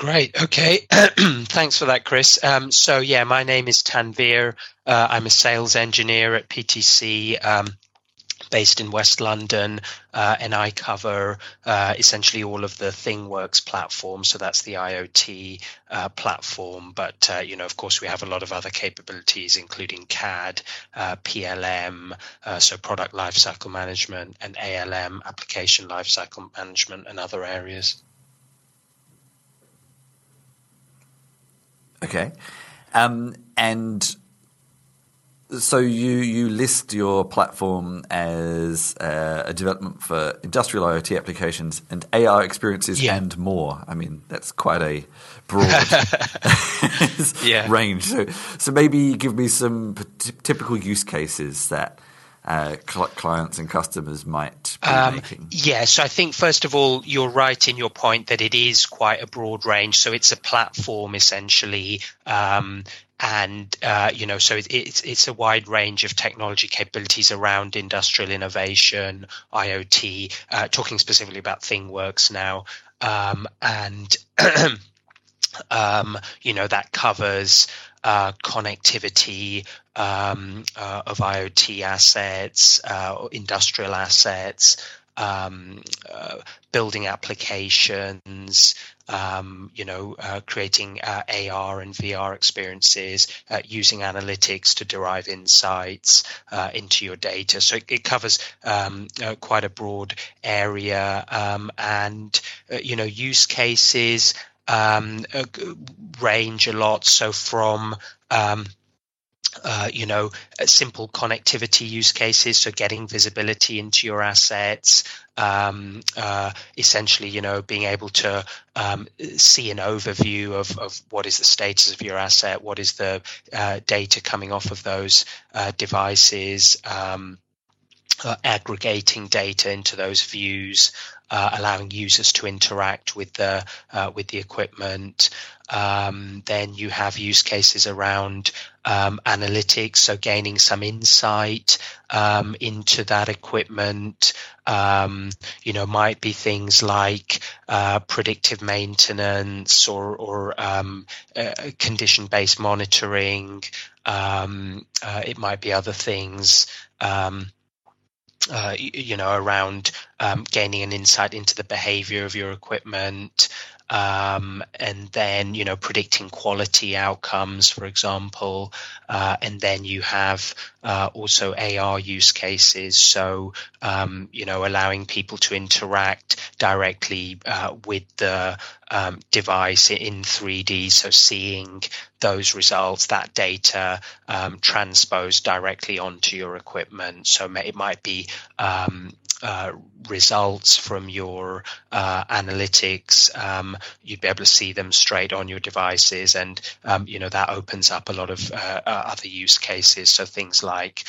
Great. Okay. Thanks for that, Chris. So yeah, my name is Tanveer. I'm a sales engineer at PTC, based in West London, and I cover essentially all of the ThingWorx platform. So that's the IoT platform. But of course, we have a lot of other capabilities, including CAD, PLM, so product lifecycle management, and ALM, application lifecycle management, and other areas. Okay. And so you list your platform as a development for industrial IoT applications and AR experiences and more. I mean, that's quite a broad range. So maybe give me some typical use cases that clients and customers might be making. Yeah, so I think first of all, you're right in your point that it is quite a broad range. So it's a platform essentially, so it's a wide range of technology capabilities around industrial innovation, IoT. Talking specifically about ThingWorx now, that covers connectivity of IoT assets, industrial assets, building applications, creating AR and VR experiences, using analytics to derive insights into your data. So it covers quite a broad area, use cases range a lot. So from simple connectivity use cases, so getting visibility into your assets, essentially, being able to see an overview of what is the status of your asset, what is the data coming off of those devices, aggregating data into those views, allowing users to interact with the equipment. Then you have use cases around analytics, so gaining some insight into that equipment. Might be things like predictive maintenance or condition-based monitoring. It might be other things. Around gaining an insight into the behavior of your equipment, and then, predicting quality outcomes, for example. And then you have also AR use cases. So, allowing people to interact directly with the device in 3D. So seeing those results, that data transposed directly onto your equipment. So it might be results from your analytics. You'd be able to see them straight on your devices, and that opens up a lot of other use cases. So things like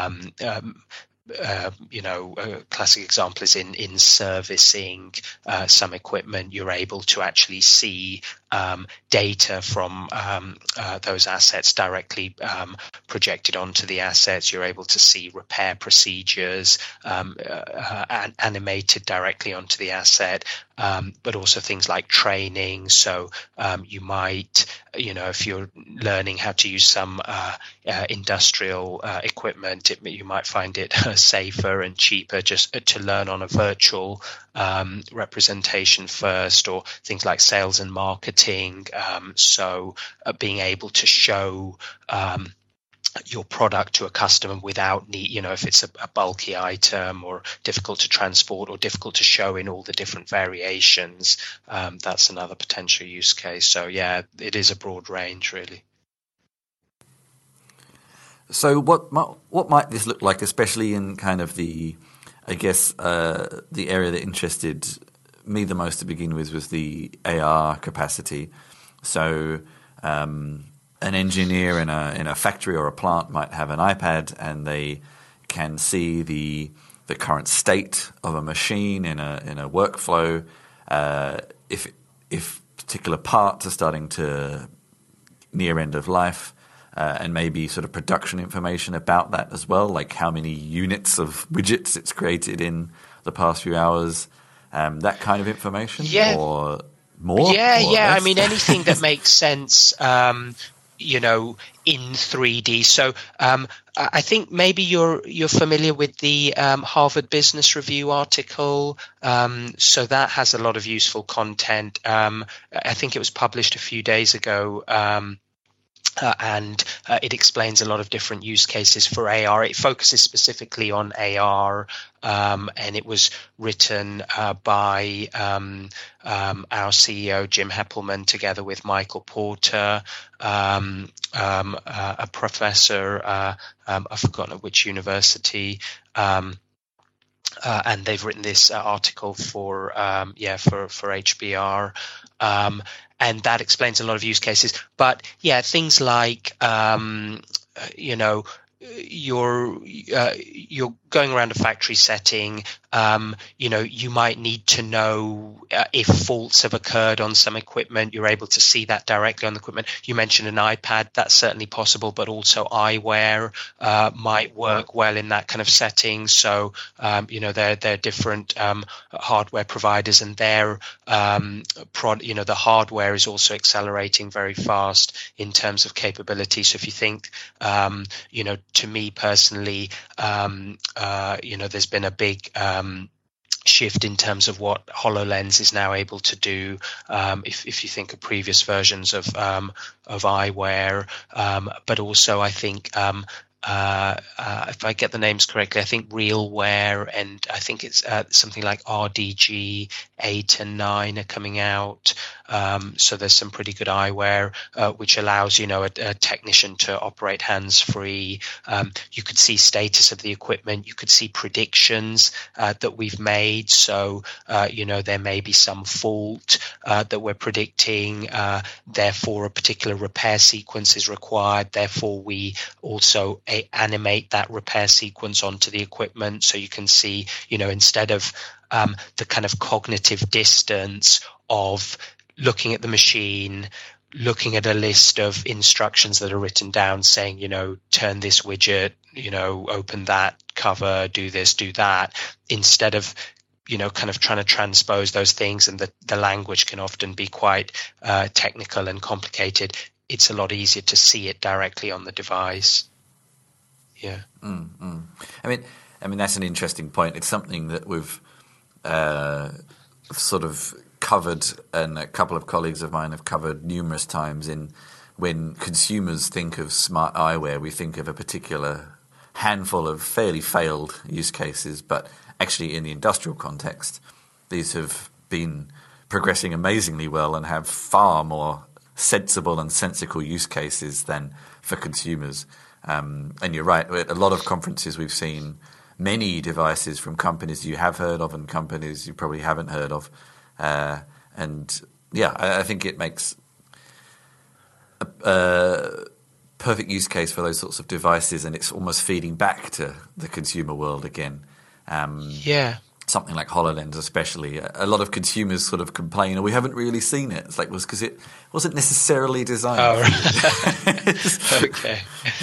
a classic example is in servicing some equipment. You're able to actually see data from those assets directly projected onto the assets. You're able to see repair procedures animated directly onto the asset, but also things like training. So you might, if you're learning how to use some industrial equipment, you might find it safer and cheaper just to learn on a virtual representation first, or things like sales and marketing. So being able to show your product to a customer without need, if it's a bulky item or difficult to transport or difficult to show in all the different variations, that's another potential use case. So yeah, it is a broad range, really. So what might this look like, especially in kind of the area that interested me the most to begin with was the AR capacity. So an engineer in a factory or a plant might have an iPad, and they can see the current state of a machine in a workflow. If particular parts are starting to near end of life, and maybe sort of production information about that as well, like how many units of widgets it's created in the past few hours, that kind of information? Yeah. Or more? Yeah. I mean, anything that makes sense, in 3D. So I think maybe you're familiar with the Harvard Business Review article. So that has a lot of useful content. I think it was published a few days ago. And it explains a lot of different use cases for AR. It focuses specifically on AR, and it was written by our CEO, Jim Heppelmann, together with Michael Porter, a professor, I've forgotten at which university. And they've written this article for HBR. And that explains a lot of use cases. But yeah, things like, you're going around a factory setting, you might need to know if faults have occurred on some equipment. You're able to see that directly on the equipment. You mentioned an iPad, that's certainly possible, but also eyewear might work well in that kind of setting. So, there are different hardware providers, and their the hardware is also accelerating very fast in terms of capability. So if you think, to me personally, there's been a big shift in terms of what HoloLens is now able to do. If you think of previous versions of eyewear, but also I think if I get the names correctly, I think RealWear, and I think it's something like RDG 8 and 9 are coming out. So there's some pretty good eyewear, which allows, a technician to operate hands-free. You could see status of the equipment. You could see predictions that we've made. So, there may be some fault that we're predicting. Therefore, a particular repair sequence is required. Therefore, we also animate that repair sequence onto the equipment. So you can see, instead of the kind of cognitive distance of looking at the machine, looking at a list of instructions that are written down saying, turn this widget, open that cover, do this, do that, instead of kind of trying to transpose those things, and the language can often be quite technical and complicated. It's a lot easier to see it directly on the device. Yeah. I mean that's an interesting point. It's something that we've sort of covered, and a couple of colleagues of mine have covered numerous times. When consumers think of smart eyewear, we think of a particular handful of fairly failed use cases, but actually in the industrial context, these have been progressing amazingly well and have far more sensible and sensical use cases than for consumers. And you're right, at a lot of conferences we've seen many devices from companies you have heard of and companies you probably haven't heard of. I think it makes a perfect use case for those sorts of devices, and it's almost feeding back to the consumer world again. Something like HoloLens especially. A lot of consumers sort of complain, we haven't really seen it. It's like, because it wasn't necessarily designed. Oh, right. Okay.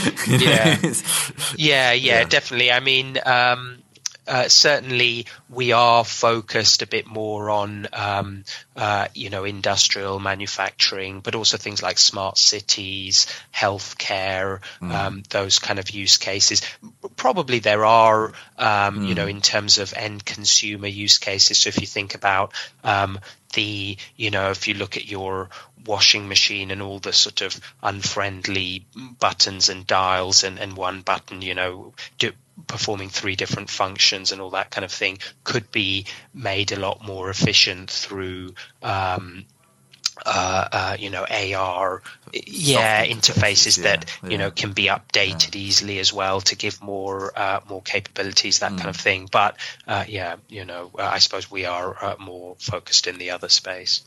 Yeah, definitely. I mean, certainly we are focused a bit more on, industrial manufacturing, but also things like smart cities, healthcare, those kind of use cases. Probably there are, in terms of end consumer use cases. So if you think about if you look at your washing machine and all the sort of unfriendly buttons and dials and one button, performing 3 different functions and all that kind of thing, could be made a lot more efficient through AR interfaces that can be updated easily as well to give more capabilities, that kind of thing. But I suppose we are more focused in the other space.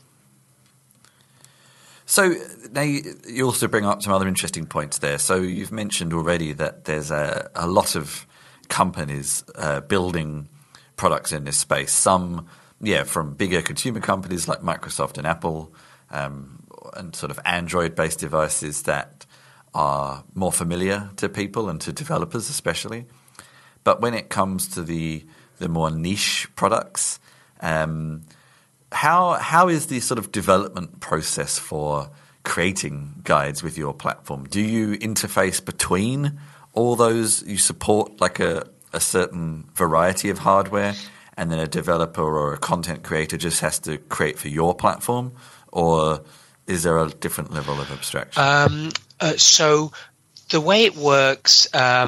So now you also bring up some other interesting points there. So you've mentioned already that there's a lot of companies building products in this space. Some, from bigger consumer companies like Microsoft and Apple, and sort of Android-based devices that are more familiar to people and to developers especially. But when it comes to the more niche products, how is the sort of development process for creating guides with your platform? Do you interface between all those? You support like a certain variety of hardware, and then a developer or a content creator just has to create for your platform, or is there a different level of abstraction? So the way it works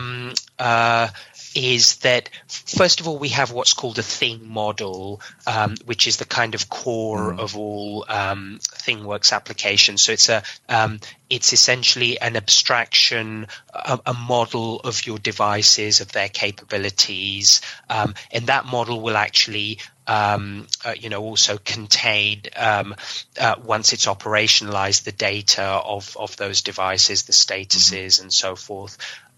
is that, first of all, we have what's called a thing model, which is the kind of core of all ThingWorx applications. So it's essentially an abstraction, a model of your devices, of their capabilities, and that model will actually also contain, once it's operationalized, the data of those devices, the statuses, and so forth.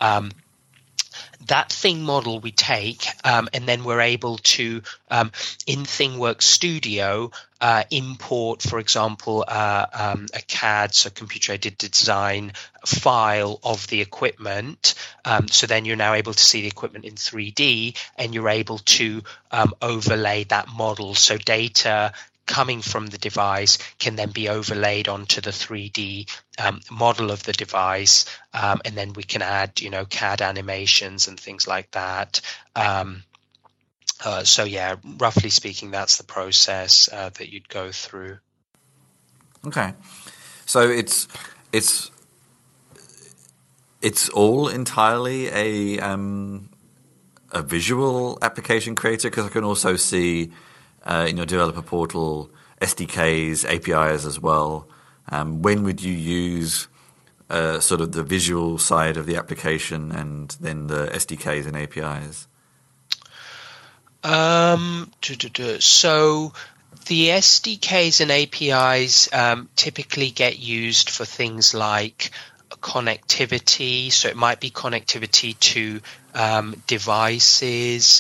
That thing model we take, and then we're able to, in ThingWorx Studio, import, for example, a CAD, so computer-aided design file of the equipment. So then you're now able to see the equipment in 3D, and you're able to overlay that model. So data coming from the device can then be overlaid onto the 3D model of the device, and then we can add, CAD animations and things like that. So yeah, roughly speaking, that's the process that you'd go through. Okay, so it's all entirely a visual application creator, because I can also see in your developer portal SDKs, APIs as well. When would you use sort of the visual side of the application and then the SDKs and APIs? So the SDKs and APIs typically get used for things like connectivity. So it might be connectivity to devices.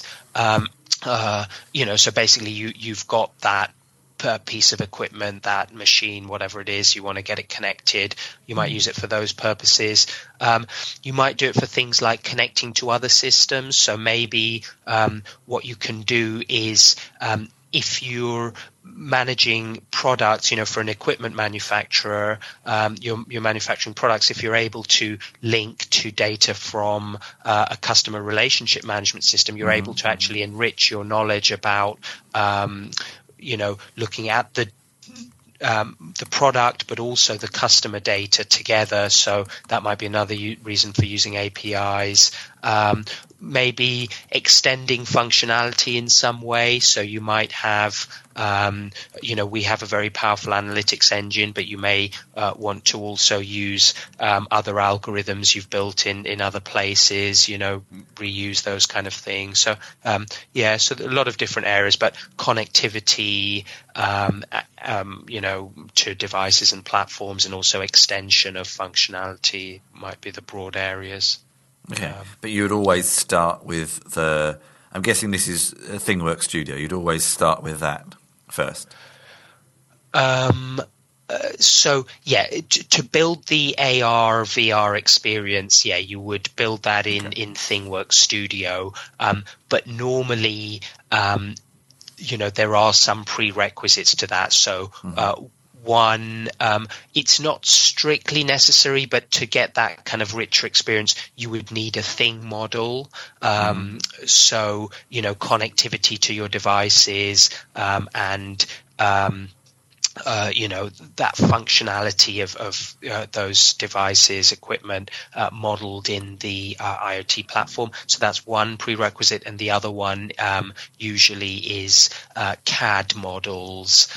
So basically you've got that piece of equipment, that machine, whatever it is, you want to get it connected. You might use it for those purposes. You might do it for things like connecting to other systems. So maybe what you can do is, if you're managing products, for an equipment manufacturer, you're manufacturing products, if you're able to link to data from a customer relationship management system, you're able to actually enrich your knowledge about, looking at the product, but also the customer data together. So that might be another reason for using APIs. Maybe extending functionality in some way. So you might have, we have a very powerful analytics engine, but you may want to also use other algorithms you've built in other places, reuse those kind of things. So, so a lot of different areas, but connectivity, to devices and platforms, and also extension of functionality might be the broad areas. Okay, but you would always start with I'm guessing this is a ThingWorx Studio. You'd always start with that first. To build the AR, VR experience, you would build that in ThingWorx Studio. But normally, there are some prerequisites to that. So, one, it's not strictly necessary, but to get that kind of richer experience, you would need a thing model. So, connectivity to your devices, and that functionality of those devices, equipment, modeled in the IoT platform. So that's one prerequisite, and the other one usually is CAD models. So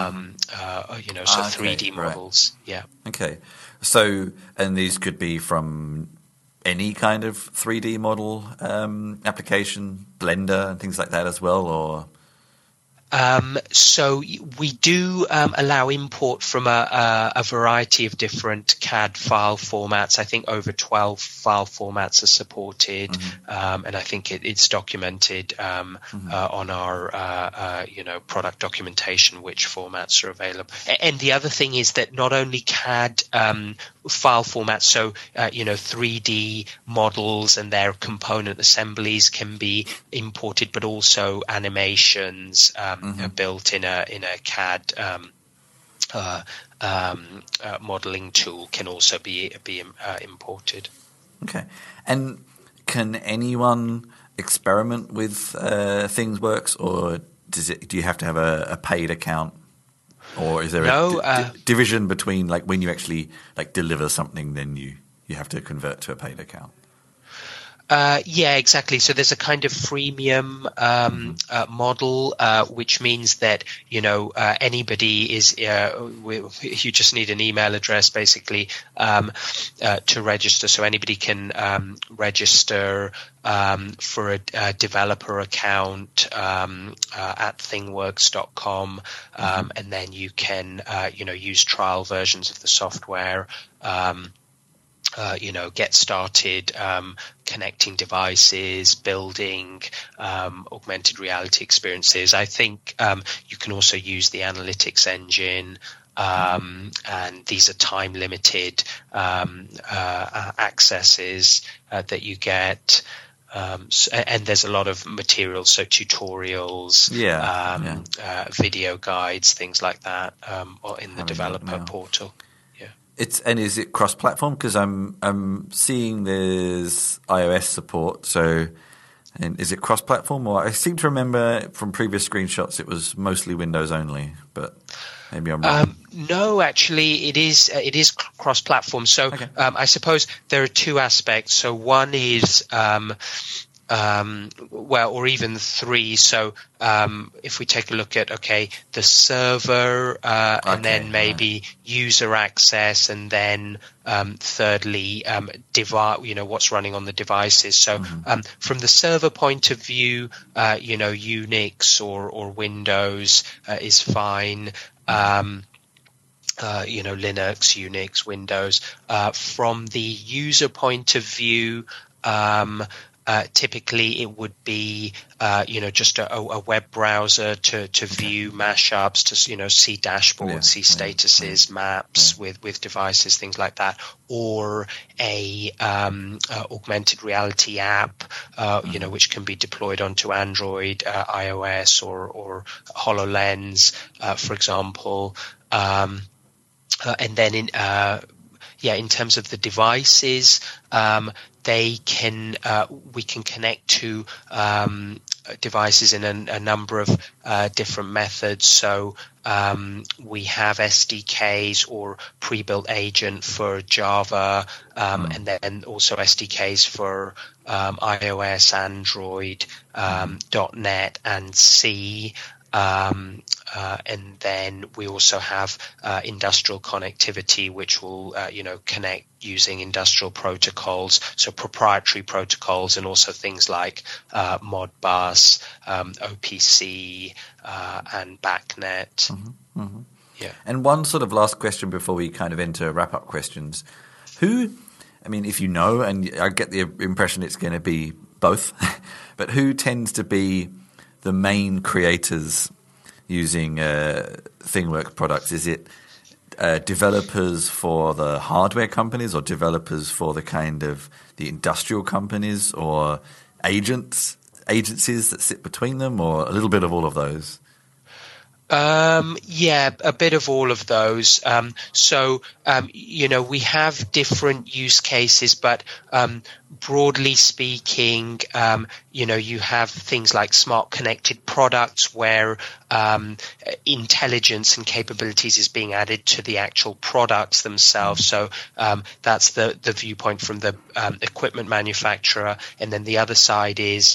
3D models. Right. Yeah. Okay. So, and these could be from any kind of 3D model application, Blender and things like that as well, or? So we do allow import from a variety of different CAD file formats. I think over 12 file formats are supported, and I think it's documented on our product documentation which formats are available. And the other thing is that not only CAD file formats, so 3D models and their component assemblies can be imported, but also animations, built in a CAD modeling tool can also be imported. Okay. And can anyone experiment with ThingWorx, or do you have to have a paid account? Or is there a division between, like, when you actually deliver something, then you have to convert to a paid account? Yeah, exactly. So there's a kind of freemium model, which means that anybody is you just need an email address basically to register. So anybody can register for a developer account at thingworx.com, and then you can use trial versions of the software. Get started connecting devices, building augmented reality experiences. I think you can also use the analytics engine, and these are time limited accesses that you get. And there's a lot of materials, so tutorials, video guides, things like that, or in the developer portal. Is it cross-platform? Because I'm seeing there's iOS support. So, and is it cross-platform? Or I seem to remember from previous screenshots it was mostly Windows only, but maybe I'm wrong. No, actually, it is cross-platform. So okay. I suppose there are two aspects. So one is or even three. So if we take a look at the server, and then maybe user access, and then thirdly, what's running on the devices. So from the server point of view, Unix or Windows is fine. Linux, Unix, Windows. From the user point of view, typically it would be just a web browser to view mashups, to see dashboards, see statuses, maps with devices, things like that, or a augmented reality app which can be deployed onto Android, iOS, or HoloLens, for example. And then in terms of the devices, we can connect to devices in a number of different methods. So we have SDKs or pre-built agent for Java, and then also SDKs for iOS, Android, .NET, and C. And then we also have industrial connectivity, which will connect using industrial protocols, so proprietary protocols, and also things like Modbus, OPC, and BACnet. Yeah. And one sort of last question before we kind of enter wrap-up questions. If you know, and I get the impression it's going to be both, but who tends to be the main creators using ThingWorx products? Is it developers for the hardware companies, or developers for the industrial companies, or agencies that sit between them, or a little bit of all of those? A bit of all of those. We have different use cases, but broadly speaking, you have things like smart connected products where intelligence and capabilities is being added to the actual products themselves. So that's the viewpoint from the equipment manufacturer. And then the other side is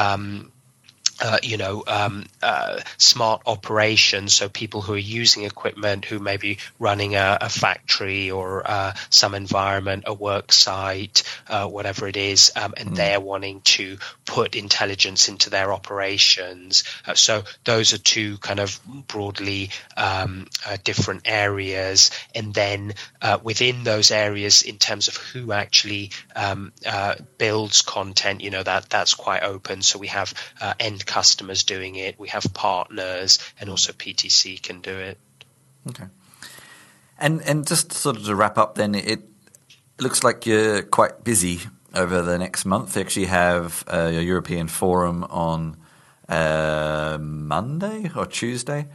smart operations, so people who are using equipment, who may be running a factory or some environment, a work site, whatever it is, and they're wanting to put intelligence into their operations. So those are two kind of broadly different areas. And then within those areas, in terms of who actually builds content, that's quite open. So we have end customers doing it, we have partners, and also PTC can do it. Okay. And just sort of to wrap up then, it looks like you're quite busy over the next month. You actually have a European forum on Monday or Tuesday.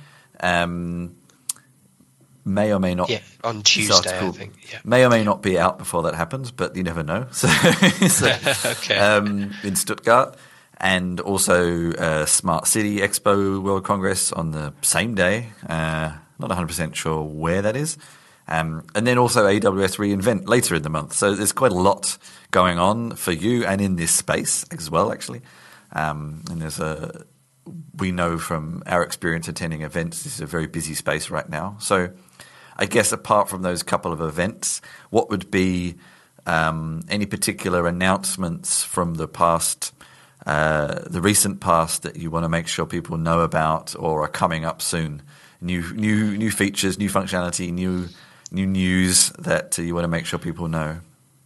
May or may not. Yeah, on Tuesday, I think. Yeah. May or may not be out before that happens, but you never know. So, Okay. In Stuttgart, and also Smart City Expo World Congress on the same day. Not 100% sure where that is. And then also AWS reInvent later in the month. So there's quite a lot going on for you and in this space as well, actually. And we know from our experience attending events, this is a very busy space right now. So I guess apart from those couple of events, what would be any particular announcements from the past, the recent past, that you want to make sure people know about or are coming up soon? New features, new functionality, new news that you want to make sure people know?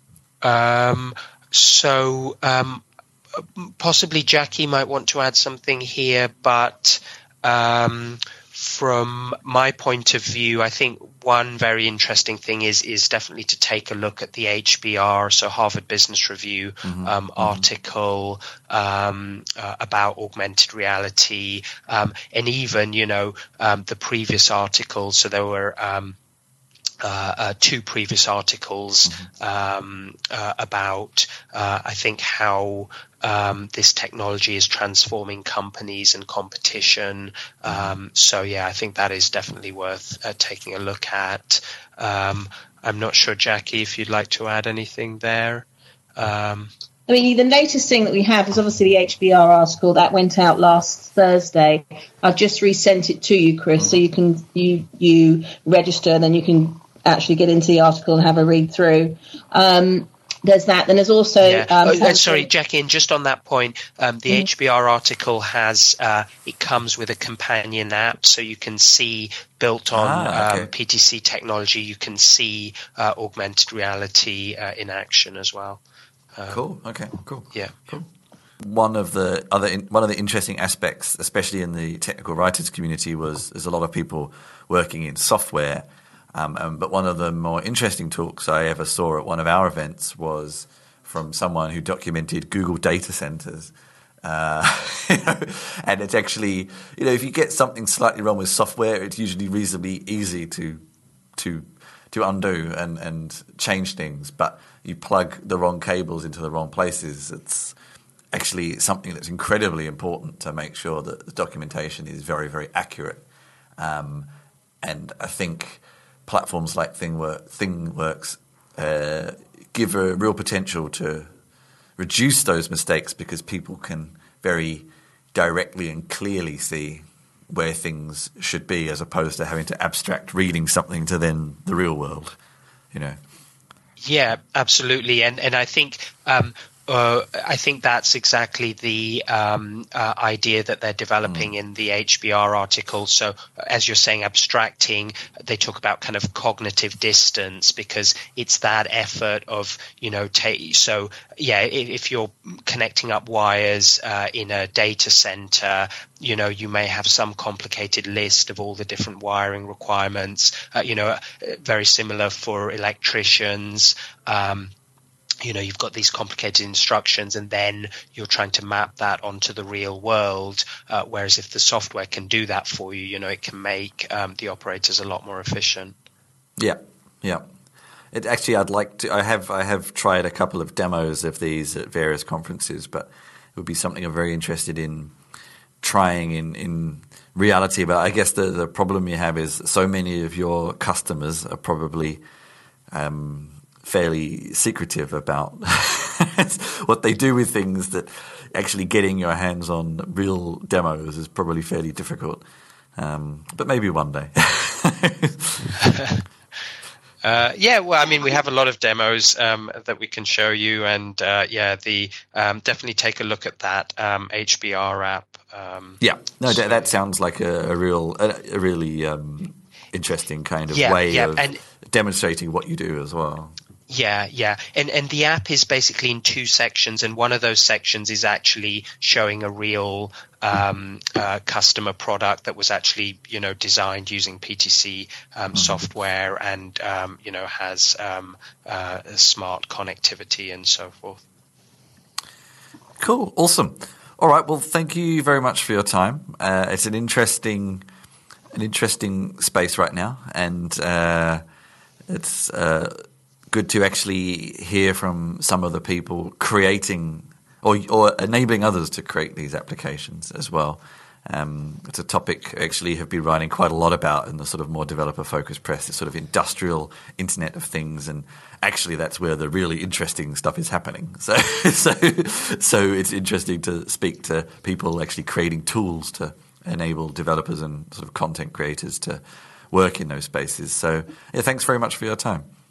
Possibly Jackie might want to add something here, but from my point of view, I think one very interesting thing is definitely to take a look at the HBR, so Harvard Business Review article about augmented reality, and even the previous articles. So there were two previous articles about I think how this technology is transforming companies and competition. So yeah, I think that is definitely worth taking a look at. I'm not sure, Jackie, if you'd like to add anything there. I mean, the latest thing that we have is obviously the HBR article that went out last Thursday. I've just resent it to you, Chris, so you can you register, and then you can actually get into the article and have a read through. There's that. Then there's also sorry, Jackie, and just on that point, the HBR article has it comes with a companion app, so you can see built on PTC technology. You can see augmented reality in action as well. Cool. Okay. Cool. Yeah. Cool. One of the interesting aspects, especially in the technical writers community, was there's a lot of people working in software. But one of the more interesting talks I ever saw at one of our events was from someone who documented Google data centers. And it's actually, if you get something slightly wrong with software, it's usually reasonably easy to undo and change things. But you plug the wrong cables into the wrong places, it's actually something that's incredibly important to make sure that the documentation is very, very accurate. And I think platforms like ThingWorx give a real potential to reduce those mistakes, because people can very directly and clearly see where things should be, as opposed to having to abstract reading something to then the real world, Yeah, absolutely. And I think that's exactly the idea that they're developing in the HBR article. So as you're saying, abstracting, they talk about kind of cognitive distance, because it's that effort of, if you're connecting up wires in a data center, you may have some complicated list of all the different wiring requirements, very similar for electricians. You've got these complicated instructions, and then you're trying to map that onto the real world. Whereas if the software can do that for you, it can make the operators a lot more efficient. Yeah. It actually, I'd like to. I have tried a couple of demos of these at various conferences, but it would be something I'm very interested in trying in reality. But I guess the problem you have is so many of your customers are probably fairly secretive about what they do with things, that actually getting your hands on real demos is probably fairly difficult. But maybe one day. We have a lot of demos that we can show you, and definitely take a look at that HBR app. That sounds like a really interesting kind of way of demonstrating what you do as well. Yeah. And the app is basically in two sections, and one of those sections is actually showing a real customer product that was actually, designed using PTC software, and, has smart connectivity and so forth. Cool. Awesome. All right. Well, thank you very much for your time. It's an interesting space right now, and it's good to actually hear from some of the people creating or enabling others to create these applications as well. It's a topic I actually have been writing quite a lot about in the sort of more developer-focused press, this sort of industrial Internet of Things, and actually that's where the really interesting stuff is happening. So it's interesting to speak to people actually creating tools to enable developers and sort of content creators to work in those spaces. So yeah, thanks very much for your time.